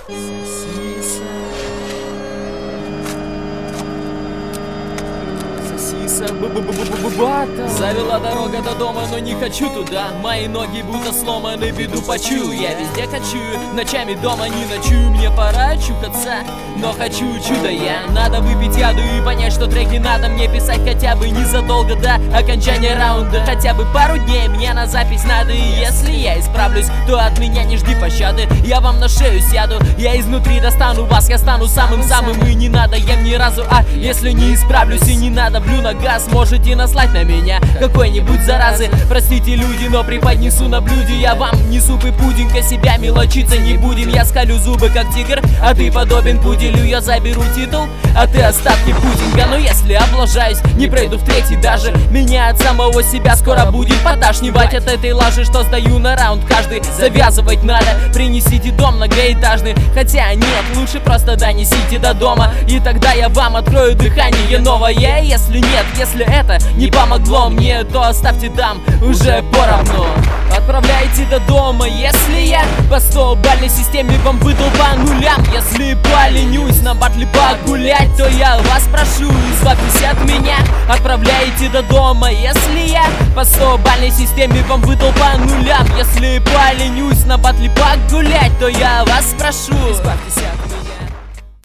Завела дорога до дома, но не хочу туда. Мои ноги будто сломаны, беду почую. Я везде кочую, ночами дома не ночую. Мне пора чухаться, но хочу чудо я. Надо выпить яду и понять, что треки надо мне писать хотя бы незадолго до окончания раунда. Хотя бы пару дней мне на запись надо. И если я исправлюсь, то от меня не жди пощады. Я вам на шею сяду, я изнутри достану вас. Я стану самым-самым, и не надо ем ни разу. А если не исправлюсь и не надо, блю на газ, можете наслать на меня какой-нибудь заразы. Простите, люди, но преподнесу на блюде я вам не суп и пудинг, а себя мелочиться не будем. Я скалю зубы как тигр, а ты подобен пуделю. Я заберу титул, а ты остатки пудинга. Но если облажаюсь, не пройду в третий даже. Меня от самого себя скоро будет поташнивать от этой лажи, что сдаю на раунд каждый. Завязывать надо, принесите дом многоэтажный. Хотя нет, лучше просто донесите до дома, и тогда я вам открою дыхание новое. Если нет, если это не помогло мне, то оставьте там уже поровну. Отправляйте до дома, если я по 100-бальной системе вам выдал по нулям. Если поленюсь на батле погулять, то я вас прошу, избавьтесь от меня. Отправляйте до дома, если я по 100-бальной системе вам выдал по нулям. Если поленюсь на батле погулять, то я вас прошу, избавьтесь от меня.